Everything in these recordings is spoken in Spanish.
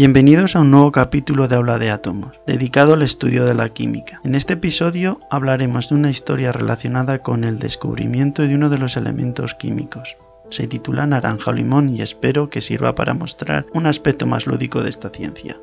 Bienvenidos a un nuevo capítulo de Aula de Átomos, dedicado al estudio de la química. En este episodio hablaremos de una historia relacionada con el descubrimiento de uno de los elementos químicos. Se titula Naranja o Limón y espero que sirva para mostrar un aspecto más lúdico de esta ciencia.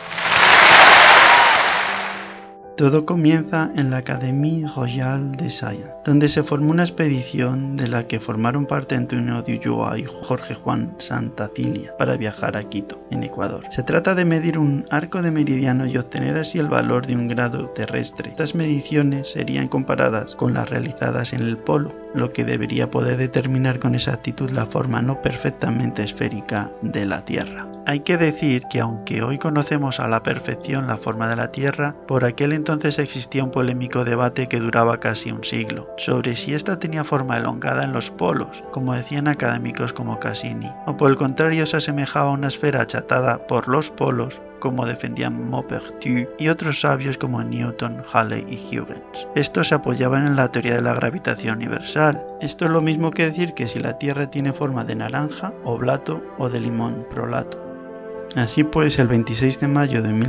Todo comienza en la Académie Royale des Sciences, donde se formó una expedición de la que formaron parte Antonio de Ulloa y Jorge Juan Santacilia para viajar a Quito, en Ecuador. Se trata de medir un arco de meridiano y obtener así el valor de un grado terrestre. Estas mediciones serían comparadas con las realizadas en el polo, lo que debería poder determinar con exactitud la forma no perfectamente esférica de la Tierra. Hay que decir que aunque hoy conocemos a la perfección la forma de la Tierra, por aquel entonces existía un polémico debate que duraba casi un siglo, sobre si esta tenía forma elongada en los polos, como decían académicos como Cassini, o por el contrario se asemejaba a una esfera achatada por los polos, como defendían Maupertuis y otros sabios como Newton, Halley y Huygens. Estos se apoyaban en la teoría de la gravitación universal. Esto es lo mismo que decir que si la Tierra tiene forma de naranja, oblato o de limón, prolato. Así pues, el 26 de mayo de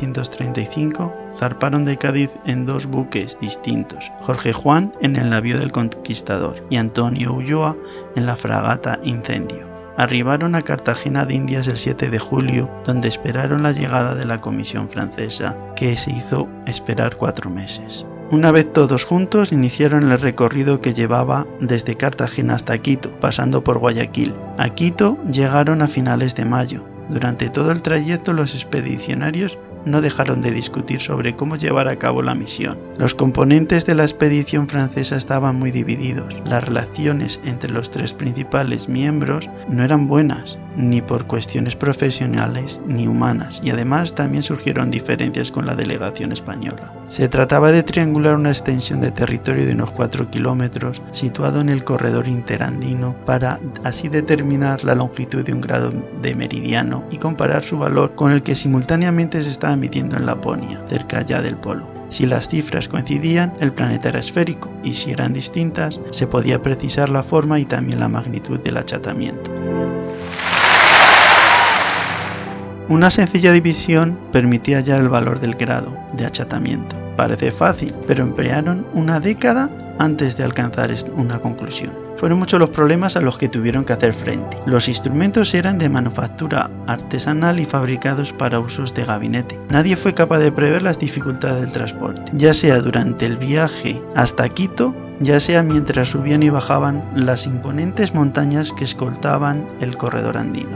1735 zarparon de Cádiz en dos buques distintos, Jorge Juan en el navío del Conquistador y Antonio Ulloa en la fragata Incendio. Arribaron a Cartagena de Indias el 7 de julio, donde esperaron la llegada de la comisión francesa, que se hizo esperar 4 meses. Una vez todos juntos, iniciaron el recorrido que llevaba desde Cartagena hasta Quito, pasando por Guayaquil. A Quito llegaron a finales de mayo. Durante todo el trayecto los expedicionarios no dejaron de discutir sobre cómo llevar a cabo la misión. Los componentes de la expedición francesa estaban muy divididos. Las relaciones entre los tres principales miembros no eran buenas, ni por cuestiones profesionales ni humanas, y además también surgieron diferencias con la delegación española. Se trataba de triangular una extensión de territorio de unos 4 kilómetros situado en el corredor interandino para así determinar la longitud de un grado de meridiano y comparar su valor con el que simultáneamente se estaba midiendo en Laponia, cerca ya del polo. Si las cifras coincidían, el planeta era esférico, y si eran distintas, se podía precisar la forma y también la magnitud del achatamiento. Una sencilla división permitía hallar el valor del grado de achatamiento. Parece fácil, pero emplearon una década antes de alcanzar una conclusión. Fueron muchos los problemas a los que tuvieron que hacer frente. Los instrumentos eran de manufactura artesanal y fabricados para usos de gabinete. Nadie fue capaz de prever las dificultades del transporte, ya sea durante el viaje hasta Quito, ya sea mientras subían y bajaban las imponentes montañas que escoltaban el corredor andino.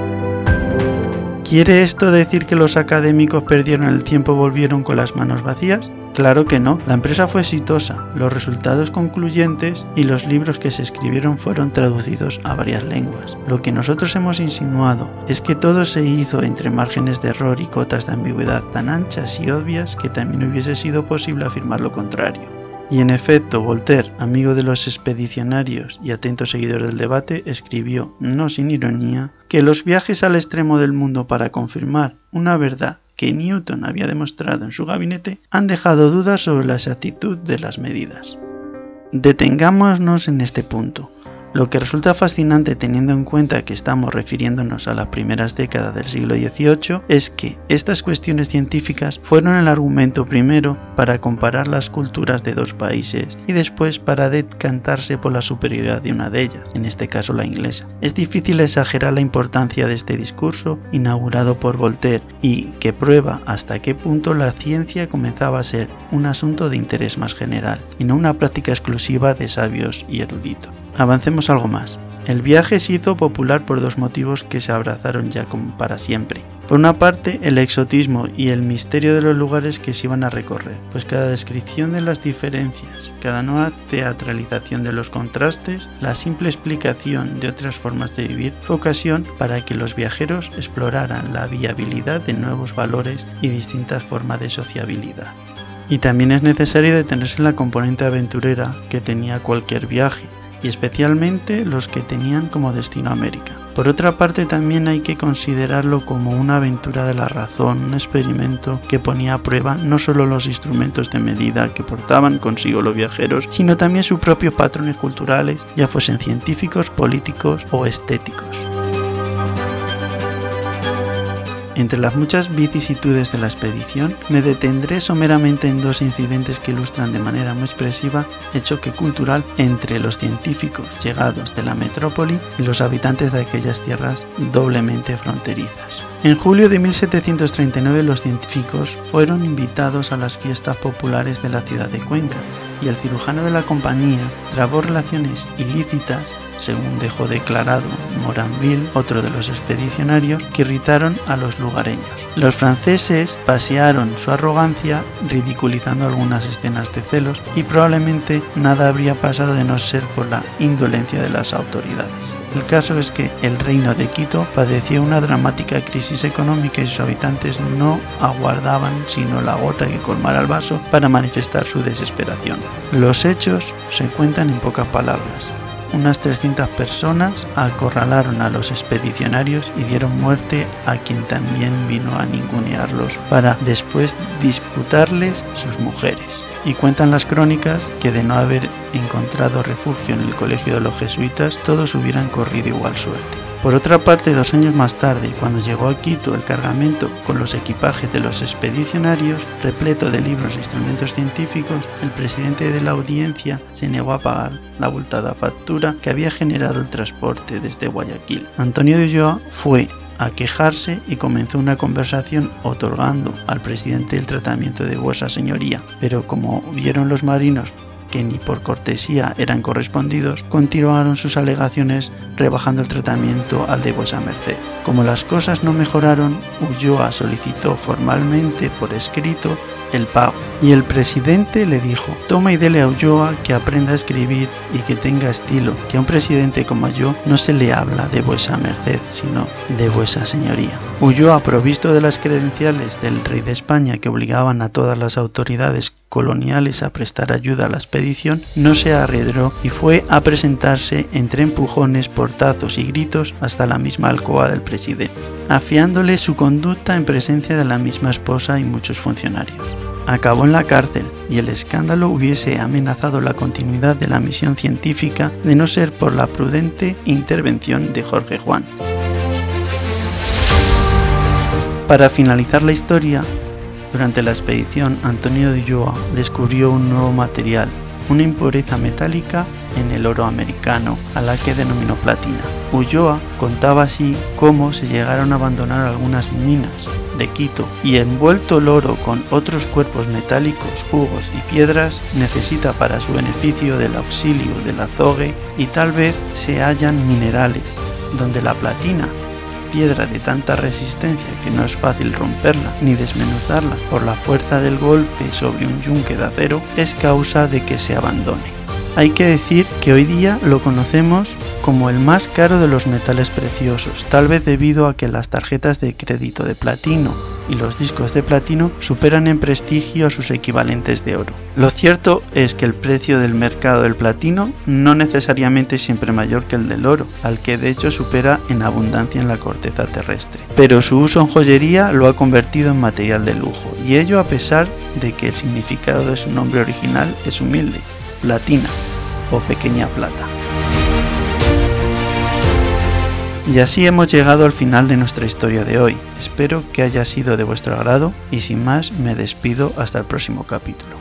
¿Quiere esto decir que los académicos perdieron el tiempo y volvieron con las manos vacías? Claro que no, la empresa fue exitosa, los resultados concluyentes y los libros que se escribieron fueron traducidos a varias lenguas. Lo que nosotros hemos insinuado es que todo se hizo entre márgenes de error y cotas de ambigüedad tan anchas y obvias que también hubiese sido posible afirmar lo contrario. Y en efecto, Voltaire, amigo de los expedicionarios y atento seguidor del debate, escribió, no sin ironía, que los viajes al extremo del mundo para confirmar una verdad que Newton había demostrado en su gabinete han dejado dudas sobre la exactitud de las medidas. Detengámonos en este punto. Lo que resulta fascinante teniendo en cuenta que estamos refiriéndonos a las primeras décadas del siglo XVIII es que estas cuestiones científicas fueron el argumento primero para comparar las culturas de dos países y después para decantarse por la superioridad de una de ellas, en este caso la inglesa. Es difícil exagerar la importancia de este discurso inaugurado por Voltaire y que prueba hasta qué punto la ciencia comenzaba a ser un asunto de interés más general y no una práctica exclusiva de sabios y eruditos. Avancemos algo más. El viaje se hizo popular por dos motivos que se abrazaron ya como para siempre. Por una parte, el exotismo y el misterio de los lugares que se iban a recorrer, pues cada descripción de las diferencias, cada nueva teatralización de los contrastes, la simple explicación de otras formas de vivir, fue ocasión para que los viajeros exploraran la viabilidad de nuevos valores y distintas formas de sociabilidad. Y también es necesario detenerse en la componente aventurera que tenía cualquier viaje, y especialmente los que tenían como destino América. Por otra parte, también hay que considerarlo como una aventura de la razón, un experimento que ponía a prueba no solo los instrumentos de medida que portaban consigo los viajeros, sino también sus propios patrones culturales, ya fuesen científicos, políticos o estéticos. Entre las muchas vicisitudes de la expedición, me detendré someramente en dos incidentes que ilustran de manera muy expresiva el choque cultural entre los científicos llegados de la metrópoli y los habitantes de aquellas tierras doblemente fronterizas. En julio de 1739 los científicos fueron invitados a las fiestas populares de la ciudad de Cuenca y el cirujano de la compañía trabó relaciones ilícitas, según dejó declarado Moranville, otro de los expedicionarios, que irritaron a los lugareños. Los franceses pasearon su arrogancia, ridiculizando algunas escenas de celos, y probablemente nada habría pasado de no ser por la indolencia de las autoridades. El caso es que el reino de Quito padeció una dramática crisis económica y sus habitantes no aguardaban sino la gota que colmara el vaso para manifestar su desesperación. Los hechos se cuentan en pocas palabras. Unas 300 personas acorralaron a los expedicionarios y dieron muerte a quien también vino a ningunearlos para después disputarles sus mujeres. Y cuentan las crónicas que de no haber encontrado refugio en el colegio de los jesuitas, todos hubieran corrido igual suerte. Por otra parte, 2 años más tarde, cuando llegó a Quito el cargamento con los equipajes de los expedicionarios, repleto de libros e instrumentos científicos, el presidente de la audiencia se negó a pagar la abultada factura que había generado el transporte desde Guayaquil. Antonio de Ulloa fue a quejarse y comenzó una conversación otorgando al presidente el tratamiento de vuesa señoría, pero como vieron los marinos que ni por cortesía eran correspondidos, continuaron sus alegaciones rebajando el tratamiento al de vuesa merced. Como las cosas no mejoraron, Ulloa solicitó formalmente por escrito el pago, y el presidente le dijo: toma y dele a Ulloa que aprenda a escribir y que tenga estilo, que a un presidente como yo no se le habla de vuesa merced, sino de vuesa señoría. Ulloa, provisto de las credenciales del rey de España que obligaban a todas las autoridades coloniales a prestar ayuda a la expedición, no se arredró y fue a presentarse entre empujones, portazos y gritos hasta la misma alcoba del presidente, afiándole su conducta en presencia de la misma esposa y muchos funcionarios. Acabó en la cárcel y el escándalo hubiese amenazado la continuidad de la misión científica de no ser por la prudente intervención de Jorge Juan. Para finalizar la historia, durante la expedición Antonio de Ulloa descubrió un nuevo material, una impureza metálica en el oro americano, a la que denominó platina. Ulloa contaba así cómo se llegaron a abandonar algunas minas de Quito y envuelto el oro con otros cuerpos metálicos, jugos y piedras, necesita para su beneficio del auxilio del azogue y tal vez se hallan minerales, donde la platina, piedra de tanta resistencia que no es fácil romperla ni desmenuzarla por la fuerza del golpe sobre un yunque de acero, es causa de que se abandone. Hay que decir que hoy día lo conocemos como el más caro de los metales preciosos, tal vez debido a que las tarjetas de crédito de platino y los discos de platino superan en prestigio a sus equivalentes de oro. Lo cierto es que el precio del mercado del platino no necesariamente es siempre mayor que el del oro, al que de hecho supera en abundancia en la corteza terrestre. Pero su uso en joyería lo ha convertido en material de lujo, y ello a pesar de que el significado de su nombre original es humilde: platina o pequeña plata. Y así hemos llegado al final de nuestra historia de hoy. Espero que haya sido de vuestro agrado y sin más me despido hasta el próximo capítulo.